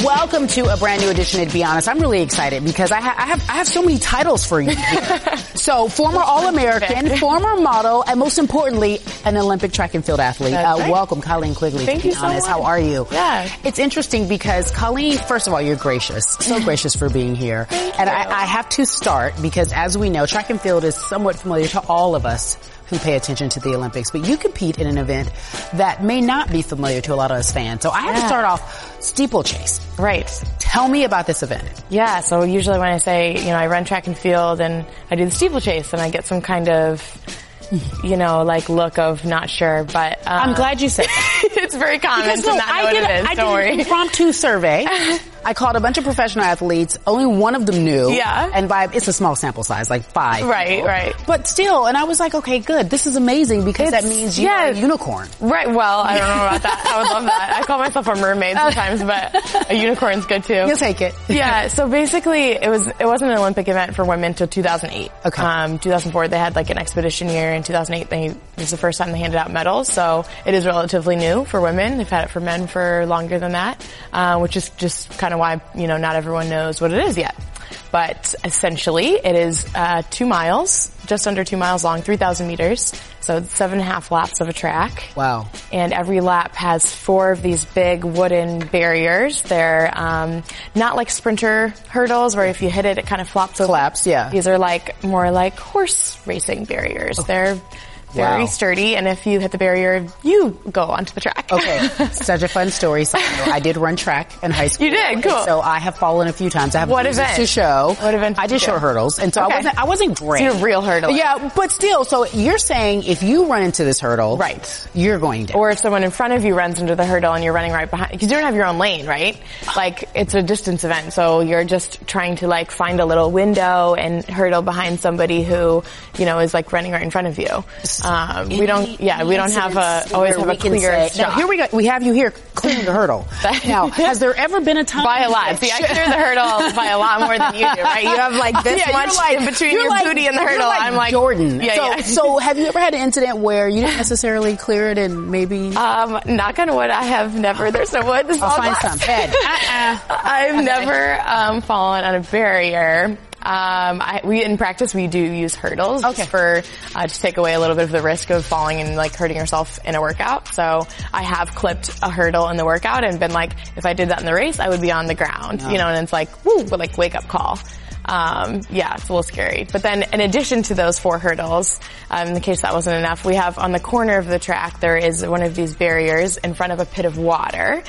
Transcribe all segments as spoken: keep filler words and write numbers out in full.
welcome to a brand new edition of To Be Honest. I'm really excited because I, ha- I have I have so many titles for you here. So, former All-American, former model, and most importantly, an Olympic track and field athlete. Uh, right. Welcome, Colleen Quigley. Thank to you Be so Honest. much. How are you? Yeah. It's interesting because Colleen, first of all, you're gracious. So gracious for being here. Thank and you. I, I have to start because, as we know, track and field is somewhat familiar to all of us who pay attention to the Olympics, but you compete in an event that may not be familiar to a lot of us fans. So I have yeah. to start off steeplechase. Right. Tell me about this event. Yeah, so usually when I say, you know, I run track and field and I do the steeplechase and I get some kind of, you know, like look of not sure, but um, I'm glad you said that. It's very common Because, to no, not know I what did, it is. I Don't did worry. an impromptu survey. I called a bunch of professional athletes. Only one of them knew. Yeah. And by, it's a small sample size, like five. Right, people. right. But still, and I was like, okay, good. This is amazing because It's- that means you're yeah. a unicorn. Right, well, I don't know about that. I would love that. I call myself a mermaid sometimes, but a unicorn's good too. You'll take it. Yeah, so basically it was, it wasn't an Olympic event for women until two thousand eight. Okay. Um, two thousand four they had like an expedition year. In two thousand eight they, it was the first time they handed out medals, so it is relatively new for women. They've had it for men for longer than that, uh, which is just kind of why, you know, not everyone knows what it is yet. But essentially it is, uh, two miles, just under two miles long, three thousand meters. So it's seven and a half laps of a track. Wow. And every lap has four of these big wooden barriers. They're um, not like sprinter hurdles where if you hit it, it kind of flops over. Collapse, yeah. These are like more like horse racing barriers. They're very Wow. sturdy, and if you hit the barrier, you go onto the track. Okay, such a fun story. So, you know, I did run track in high school. You did? and Cool. So I have fallen a few times. I have What bruises event? to show. What event did I did you short do? hurdles, and so Okay. I wasn't. I wasn't great. So you're a real hurdler. Yeah, but still. So you're saying if you run into this hurdle, Right. you're going down. Or if someone in front of you runs into the hurdle and you're running right behind, because you don't have your own lane, right? Like, it's a distance event, so you're just trying to like find a little window and hurdle behind somebody who, you know, is like running right in front of you. Um, we don't, yeah, we don't have a, always have a clear Now, shot. here we go. We have you here clearing the hurdle. Now, has there ever been a time By a lot. See, I clear the hurdle by a lot more than you do, right? You have like this Yeah, you're much like- in between you're your like- booty and the you're hurdle. like I'm like Jordan. Yeah, so, yeah. so have you ever had an incident where you didn't necessarily clear it and maybe? Um, knock on wood, I have never, there's no wood. This is I'll all find glass. some. Ed. Uh-uh. I've never um, fallen on a barrier. Um, I, we in practice we do use hurdles Okay. for uh, to take away a little bit of the risk of falling and like hurting yourself in a workout. So I have clipped a hurdle in the workout and been like, if I did that in the race, I would be on the ground, you know. And it's like, woo, but like wake up call. Um, yeah, it's a little scary. But then in addition to those four hurdles, um, in the case that wasn't enough, we have on the corner of the track, there is one of these barriers in front of a pit of water.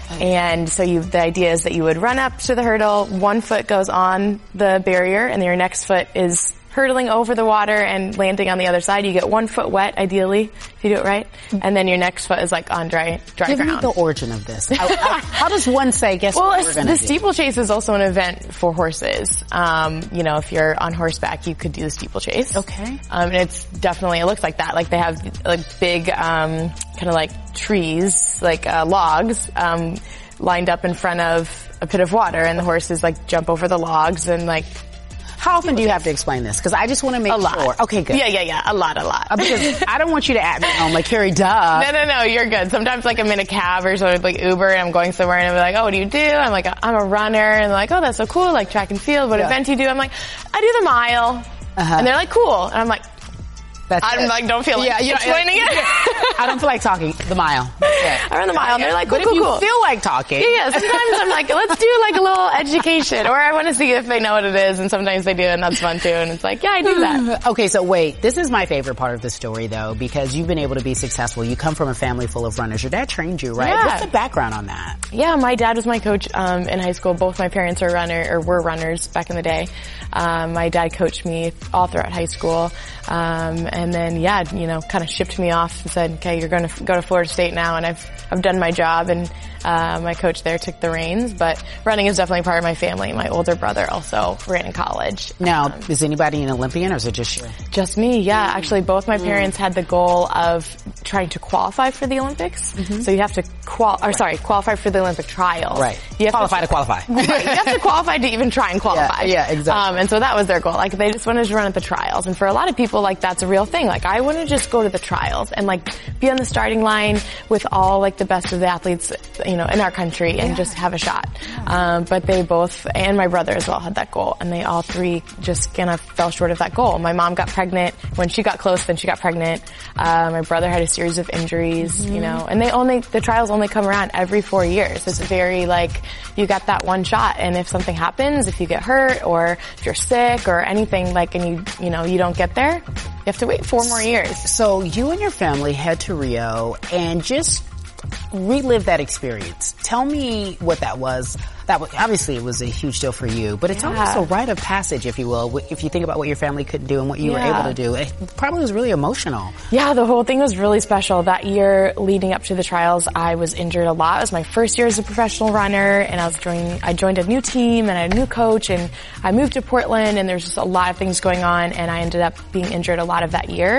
And so you, the idea is that you would run up to the hurdle, one foot goes on the barrier, and your next foot is hurtling over the water and landing on the other side. You get one foot wet, ideally, if you do it right. And then your next foot is like on dry, dry Give ground. me the origin of this. I, I, how does one say, guess Well, what it's- we're going to the do? steeplechase is also an event for horses. Um, you know, if you're on horseback, you could do the steeplechase. Okay. Um, and it's definitely, it looks like that. Like they have like big, um, kind of like trees, like, uh, logs, um, lined up in front of a pit of water, and the horses like jump over the logs and like, How often do you have to explain this? Because I just want to make a lot. sure. Okay, good. Yeah, yeah, yeah. A lot, a lot. Uh, because I don't want you to at me home like, Carrie, duh. No, no, no, you're good. Sometimes like I'm in a cab or sort of like Uber and I'm going somewhere and I'm like, oh, what do you do? I'm like, I'm a runner. And they're like, oh, that's so cool. Like track and field. What Yeah. event do you do? I'm like, I do the mile. Uh-huh. And they're like, cool. And I'm like, That's I'm it. like, don't feel like Yeah, yeah, explaining yeah. it. I don't feel like talking. The mile. Yeah. I run the mile and they're like, cool, But cool, if you cool. feel like talking. Yeah, yeah. Sometimes I'm like, let's do like a little education, or I want to see if they know what it is, and sometimes they do, and that's fun too. And it's like, yeah, I do that. Okay, so wait. This is my favorite part of the story, though, because you've been able to be successful. You come from a family full of runners. Your dad trained you, right? Yeah. What's the background on that? Yeah, my dad was my coach um, in high school. Both my parents are runner or were runners back in the day. Um, my dad coached me all throughout high school, um, and then yeah, you know, kind of shipped me off and said, "Okay, you're going to f- go to Florida State now." And I've I've done my job, and uh, my coach there took the reins. But running is definitely part of my family. My older brother also ran in college. Now, Um, is anybody an Olympian, or is it just you? just me, yeah. Actually, both my parents had the goal of trying trying to qualify for the Olympics. Mm-hmm. So you have to qual, or sorry, qualify for the Olympic trials. Right. You have qualify to, to qualify. Right. You have to qualify to even try and qualify. Yeah, yeah, exactly. Um, and so that was their goal. Like they just wanted to run at the trials. And for a lot of people, like that's a real thing. Like I want to just go to the trials and like be on the starting line with all like the best of the athletes, you know, in our country and yeah. just have a shot. Um, but they both, and my brother as well, had that goal. And they all three just kind of fell short of that goal. My mom got pregnant. When she got close, then she got pregnant. Uh, my brother had a series of injuries, mm-hmm. you know, and they only, the trials only come around every four years. It's very like, you got that one shot. And if something happens, if you get hurt or if you're sick or anything like, and you, you know, you don't get there, you have to wait four more years. So you and your family head to Rio and just relive that experience. Tell me what that was. That was, obviously it was a huge deal for you, but it's yeah. almost a rite of passage, if you will, if you think about what your family couldn't do and what you yeah. were able to do. It probably was really emotional. Yeah, the whole thing was really special. That year leading up to the trials, I was injured a lot. It was my first year as a professional runner, and I was joining, I joined a new team and I had a new coach, and I moved to Portland, and there's just a lot of things going on, and I ended up being injured a lot of that year.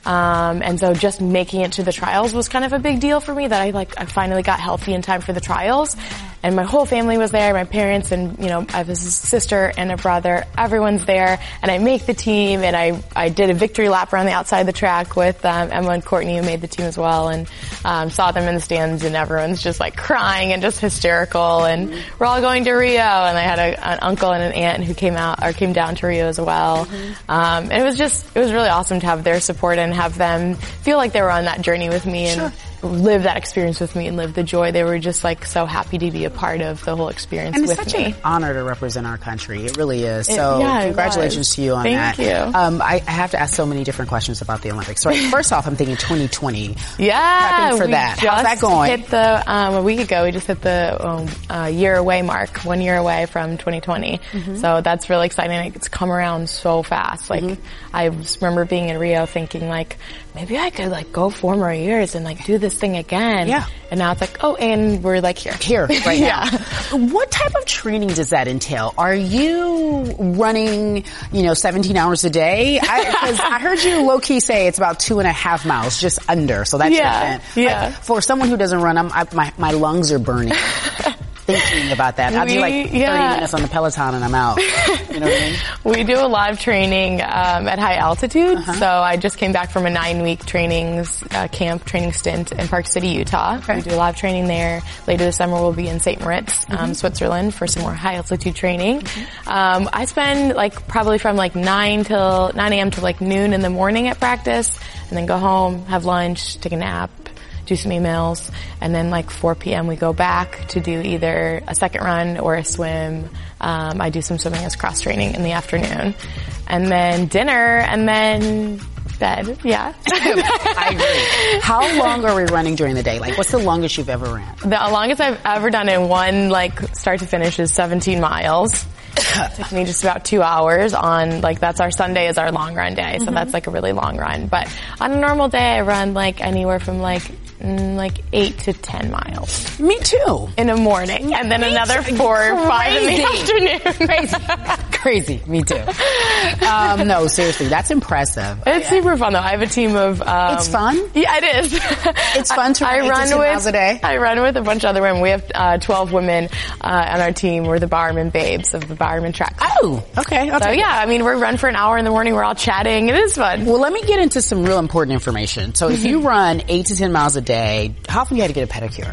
Um, and so just making it to the trials was kind of a big deal for me, that I like, I finally got healthy in time for the trials. And my whole family was there, my parents, and, you know, I have a sister and a brother. Everyone's there, and I make the team, and I, I did a victory lap around the outside of the track with, um, Emma and Courtney, who made the team as well, and, um, saw them in the stands, and everyone's just like crying and just hysterical, and mm-hmm. we're all going to Rio, and I had a, an uncle and an aunt who came out, or came down to Rio as well. Mm-hmm. Um, and it was just, it was really awesome to have their support and have them feel like they were on that journey with me, and, sure. live that experience with me and live the joy. They were just like so happy to be a part of the whole experience with me. And it's such me. an honor to represent our country. It really is. It, so yeah, congratulations to you on Thank that. Thank you. Um, I, I have to ask so many different questions about the Olympics. So first off, I'm thinking twenty twenty. Yeah. Prepping for we that. Just How's that going? Hit the, um, a week ago, we just hit the um, uh, year away mark, one year away from twenty twenty. Mm-hmm. So that's really exciting. It's come around so fast. Like, mm-hmm. I just remember being in Rio thinking like, maybe I could like go four more years and like do this thing again. Yeah. And now it's like, oh, and we're like here. Here, right now. Yeah. What type of training does that entail? Are you running, you know, seventeen hours a day? Because I, I heard you low-key say it's about two and a half miles, just under. So that's yeah, yeah. Like, for someone who doesn't run, I'm, I, my, my lungs are burning. Thinking about that. I'll do like thirty yeah. minutes on the Peloton and I'm out. You know what I mean? We do a lot of training um, at high altitude. Uh-huh. So I just came back from a nine-week trainings uh, camp, training stint in Park City, Utah. Okay. We do a lot of training there. Later this summer we'll be in Saint Moritz, mm-hmm. um, Switzerland for some more high altitude training. Mm-hmm. Um, I spend like probably from like nine till nine a.m. to like noon in the morning at practice, and then go home, have lunch, take a nap, do some emails, and then like four p.m. we go back to do either a second run or a swim. Um, I do some swimming as cross training in the afternoon, and then dinner, and then bed. Yeah. I agree. How long are we running during the day? Like, what's the longest you've ever ran? The longest I've ever done in one like start to finish is seventeen miles. It took me just about two hours on, like, that's our Sunday is our long run day, so mm-hmm. that's like a really long run. But on a normal day, I run like anywhere from like mm, like eight to ten miles. Me too. In the morning, and then Me another too. four or five in the afternoon. Crazy. Crazy. Me too. Um, no, seriously, that's impressive. It's yeah. super fun though. I have a team of. Um, it's fun. Yeah, it is. It's fun to run, I run with, miles a day. I run with a bunch of other women. We have uh, twelve women uh, on our team. We're the Bowerman Babes of the Bowerman Track Club. Oh, okay. I'll so yeah, I mean, we run for an hour in the morning. We're all chatting. It is fun. Well, let me get into some real important information. So, if you run eight to ten miles a day, how often do you have to get a pedicure?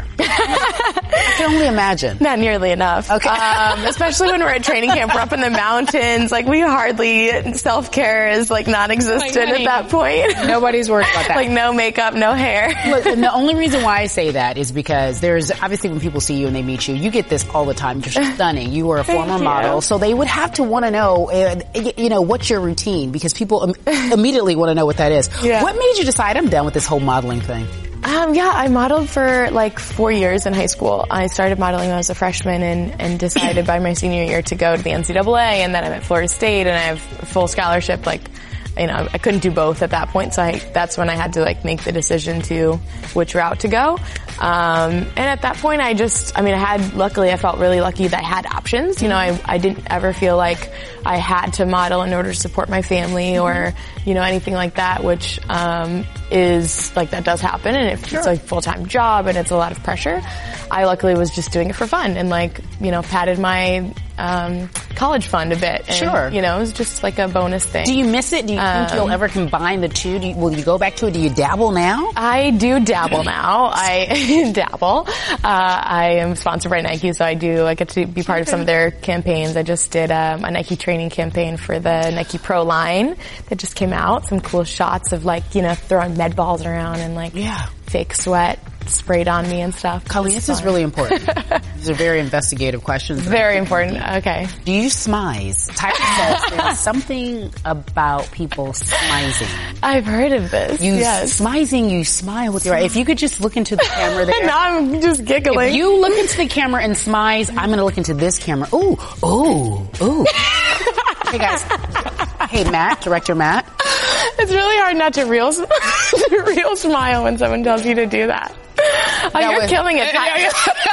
I can only imagine. Not nearly enough. Okay. Um, especially when we're at training camp, we're up in the mountains. Like, we hardly, self-care is like non-existent like, at that point. Nobody's worried about that. Like, no makeup, no hair. Look, and the only reason why I say that is because there's, obviously when people see you and they meet you, you get this all the time. You're stunning. You were a former model. So they would have to want to know, uh, you know, what's your routine? Because people im- immediately want to know what that is. Yeah. What made you decide I'm done with this whole modeling thing? Um, yeah, I modeled for like four years in high school. I started modeling when I was a freshman and, and decided by my senior year to go to the N C double A, and then I'm at Florida State and I have a full scholarship. Like, you know, I couldn't do both at that point, so I, that's when I had to like make the decision to which route to go. Um, and at that point, I just, I mean, I had, luckily, I felt really lucky that I had options. You know, I, I didn't ever feel like I had to model in order to support my family or, you know, anything like that, which, um, is, like, that does happen, and if Sure. it's a full-time job and it's a lot of pressure. I luckily was just doing it for fun and, like, you know, padded my, um, college fund a bit. And, Sure. you know, it was just like a bonus thing. Do you miss it? Do you think Um, you'll ever combine the two? Do you, will you go back to it? Do you dabble now? I do dabble now. I dabble. Uh, I am sponsored by Nike, so I do, I get to be part of some of their campaigns. I just did um, a Nike training campaign for the Nike Pro line that just came out. Some cool shots of, like, you know, throwing med balls around and, like, Yeah. fake sweat sprayed on me and stuff. Colleen, this is really important. These are very investigative questions. Very important. Okay. Do you smize? Tyra says there's something about people smizing. I've heard of this. You yes. smizing, you smile with your eye. If you could just look into the camera there. Now I'm just giggling. If you look into the camera and smize, I'm going to look into this camera. Ooh, ooh, ooh. Hey guys. Hey Matt, director Matt. It's really hard not to real, to real smile when someone tells you to do that. Oh, That you're was- killing it. Ty-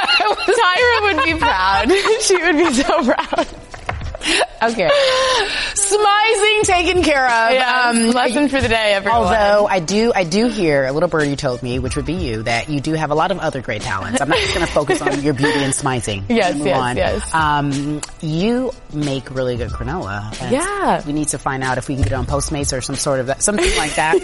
Tyra would be proud. She would be so proud. Okay. Smizing taken care of. Yeah, Um, lesson for the day, everyone. Although I do, I do hear a little birdie told me, which would be you, that you do have a lot of other great talents. I'm not just going to focus on your beauty and smizing. Yes, Move yes, on. yes. Um, you make really good granola. And Yeah. we need to find out if we can get it on Postmates or some sort of that, something like that.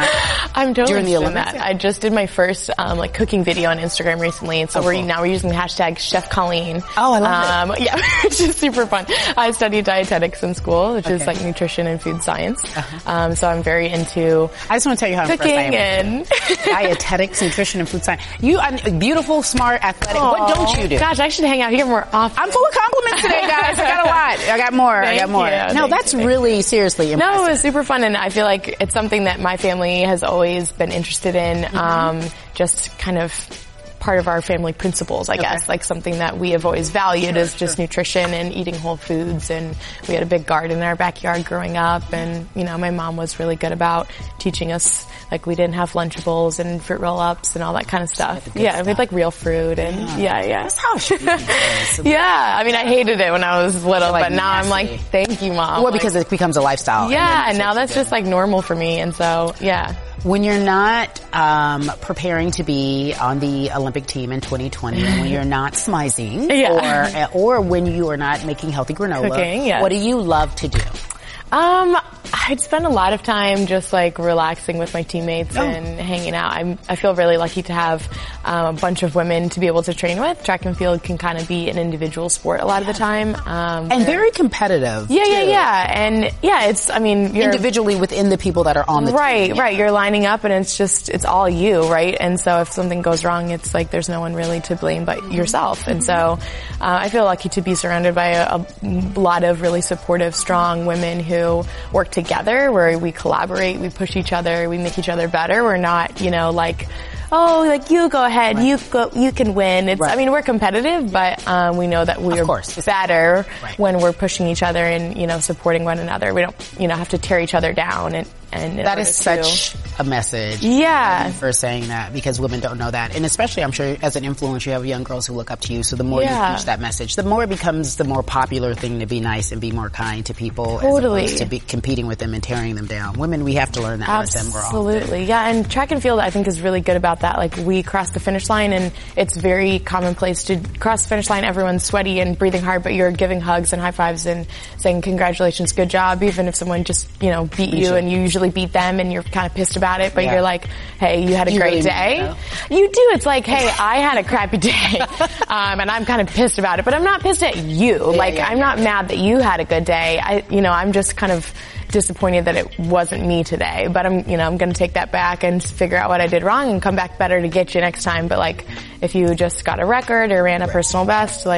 I'm totally During the doing Olympics, that. yeah. I just did my first um, like cooking video on Instagram recently, and so Oh, we're cool. now we're using the hashtag Chef Colleen. Oh, I love um, it. Yeah, which is super fun. I studied dietetics in school, which is Okay. like nutrition and food science. Uh-huh. Um, so I'm very into I just want to tell you how cooking impressed I am. and Dietetics, nutrition, and food science. You are beautiful, smart, athletic. What don't you do? Gosh, I should hang out here more often. I'm full of compliments today, guys. I got a lot. I got more. I Thank got more. you. No, Thank that's you. Thank really seriously impressive. No, it was super fun, and I feel like it's something that my family has always been interested in. Mm-hmm. Um, just kind of part of our family principles, I guess. Like something that we have always valued is just nutrition and eating whole foods. And we had a big garden in our backyard growing up, and you know, my mom was really good about teaching us. Like we didn't have Lunchables and fruit roll-ups and all that kind of stuff. Yeah, stuff. we had like real fruit and yeah, yeah. That's how it should be. Yes. Yeah, I mean, I hated it when I was little, Like but now I'm nasty. like, thank you, Mom. Well, Like, because it becomes a lifestyle. yeah, and then now that's it's just like normal for me, and so yeah. when you're not um, preparing to be on the Olympic team in twenty twenty, and when you're not smizing, Yeah. or or when you are not making healthy granola, Cooking, yes. what do you love to do? Um, I'd spend a lot of time just like relaxing with my teammates Oh. and hanging out. I'm, I feel really lucky to have um, a bunch of women to be able to train with. Track and field can kind of be an individual sport a lot of the time. Um, And very competitive. yeah, yeah, too. yeah. And yeah, it's, I mean, you're Individually within the people that are on the right, team. right. You're lining up and it's just, it's all you, right? And so if something goes wrong, it's like there's no one really to blame but yourself. And so uh, I feel lucky to be surrounded by a, a lot of really supportive, strong women who work together, where we collaborate, we push each other, we make each other better. We're not, you know, like, oh, like you go ahead, Right. you go, you can win. It's, Right. I mean, we're competitive, but um, we know that we're course. better Right. when we're pushing each other and, you know, supporting one another. We don't, you know, have to tear each other down and, and in That order is to- such a message. Yeah. For saying that, because women don't know that. And especially, I'm sure, as an influencer, you have young girls who look up to you. So the more Yeah. you teach that message, the more it becomes the more popular thing to be nice and be more kind to people. Totally. As opposed to be competing with them and tearing them down. Women, we have to learn that lesson. We're all Absolutely. Yeah, and track and field I think is really good about that. Like we cross the finish line and it's very commonplace to cross the finish line, everyone's sweaty and breathing hard, but you're giving hugs and high fives and saying congratulations, good job, even if someone just, you know, beat you Usually. and you usually beat them and you're kind of pissed about it, but Yeah. you're like, hey, you had a You great really mean day. it, You do. It's like, hey, I had a crappy day. um, and I'm kind of pissed about it, but I'm not pissed at you. like, yeah, I'm yeah, not mad that you had a good day. I, you know, I'm just kind of disappointed that it wasn't me today, but I'm, you know, I'm going to take that back and figure out what I did wrong and come back better to get you next time. But like, if you just got a record or ran a personal best, like,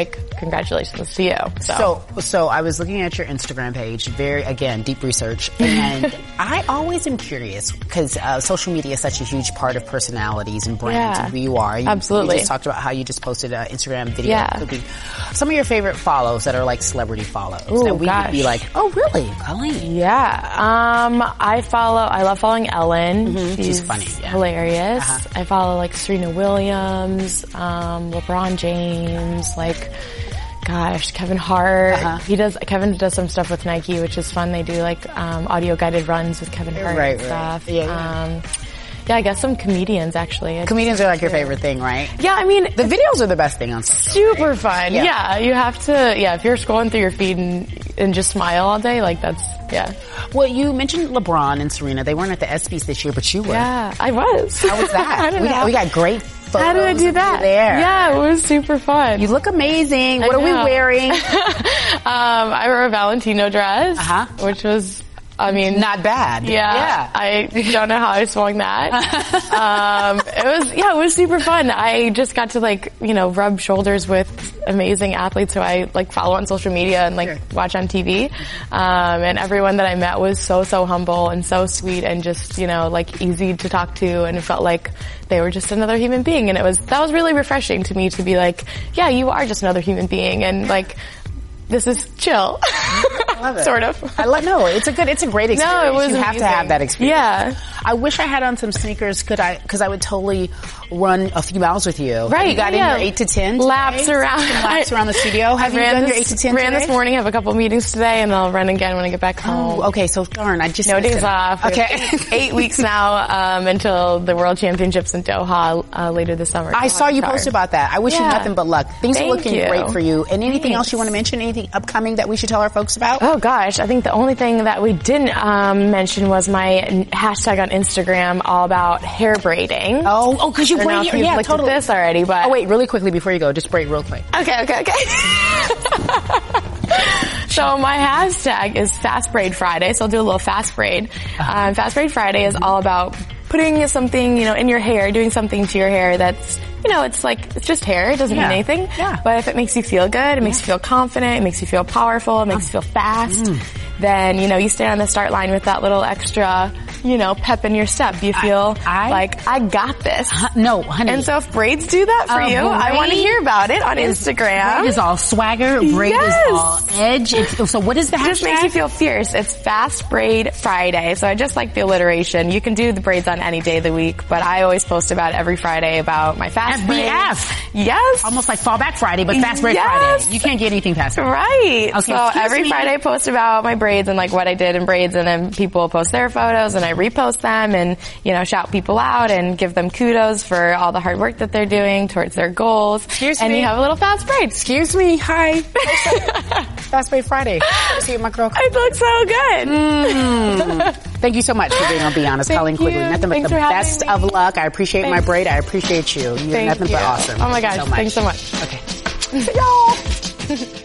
congratulations to you. So, so, so I was looking at your Instagram page, very, again, deep research, and I always am curious because uh, social media is such a huge part of personalities and brands Yeah. and who you are. You, Absolutely. You just talked about how you just posted an Instagram video Yeah. of cooking. Some of your favorite follows that are like celebrity follows Ooh, that we gosh. would be like, oh, really, Colleen? Yeah. Um, I follow, I love following Ellen. Mm-hmm. She's funny, yeah. Hilarious. Uh-huh. I follow like Serena Williams, um, LeBron James, like, gosh, Kevin Hart. Uh-huh. He does, Kevin does some stuff with Nike, which is fun. They do like, um, audio guided runs with Kevin Hart Right, and stuff. right. Yeah, yeah. Um, yeah, I guess some comedians actually. It's- Comedians are like your favorite thing, right? Yeah, I mean, The videos are the best thing on social. super right? fun. Yeah. Yeah. you have to, yeah, if you're scrolling through your feed and, and just smile all day, like that's, yeah. Well, you mentioned LeBron and Serena. They weren't at the ESPYs this year, but you were. Yeah, I was. How was that? I don't we, know. got, we got great photos. How did I do of that? you there. Yeah, it was super fun. You look amazing. I What are we know. wearing? um, I wore a Valentino dress, Uh-huh. which was, I mean, Not bad. yeah, Yeah. I don't know how I swung that. um, it was, yeah, it was super fun. I just got to like, you know, rub shoulders with amazing athletes who I like follow on social media and like Sure. watch on T V. Um, and everyone that I met was so, so humble and so sweet and just, you know, like easy to talk to, and it felt like they were just another human being. And it was, that was really refreshing to me to be like, yeah, you are just another human being, and like, this is chill. I love it. Sort of. I love, no, it's a good, it's a great experience. No, it was You have amazing. to have that experience. Yeah. I wish I had on some sneakers, could I, cause I would totally run a few miles with you. Right. You got yeah. in your eight to ten laps today? around. Some laps around the studio. Have I you ran done this, your eight to ten ran today? this morning, have a couple meetings today, and I'll run again when I get back home. Oh, okay, so darn, I just No missed days it. off. Okay. Eight, eight weeks now um, until the World Championships in Doha uh, later this summer. I saw you Sorry. post about that. I wish you Yeah. nothing but luck. Things Thank are looking you. great for you. And anything Thanks. else you want to mention? Anything upcoming that we should tell our folks about? Oh gosh, I think the only thing that we didn't um, mention was my n- hashtag on Instagram all about hair braiding. Oh, oh, because you I don't know braid if your, you've yeah, looked totally. at this already, but Oh, wait, really quickly before you go, just braid real quick. okay, okay, okay. So my hashtag is Fast Braid Friday, so I'll do a little fast braid. Um, Fast Braid Friday is all about putting something, you know, in your hair, doing something to your hair that's, you know, it's like, it's just hair, it doesn't Yeah. mean anything. Yeah. But if it makes you feel good, it makes you feel confident, it makes you feel powerful, it makes you feel fast, then, you know, you stand on the start line with that little extra, you know, pep in your step. You feel I- like, I got this. Huh, no, honey. And so if braids do that for A you, I want to braid hear about it on Instagram. Braid is all swagger. Braid Yes. is all edge. It's, so what is the It just makes hashtag? you feel fierce. It's Fast Braid Friday. So I just like the alliteration. You can do the braids on any day of the week, but I always post about every Friday about my fast F B F. braids. Yes. Almost like Fallback Friday, but Fast Braid Yes. Friday. You can't get anything past that. Right. Okay, so excuse every me. Friday I post about my braids and like what I did in braids, and then people post their photos and I repost them and, you know, shout people out and give them kudos for all the hard work that they're doing towards their goals. Excuse and me. you have a little fast braid. Excuse me. Hi. Fast Braid Friday. See you, my girl. It looks so good. Mm. Thank you so much for being on Be Honest, Thank Colleen Quigley. you. Nothing but Thanks the for having best me. of luck. I appreciate my Thanks. braid. I appreciate you. You're Thank nothing you. but awesome. Oh my gosh. So much. Thanks so much. Okay. See y'all.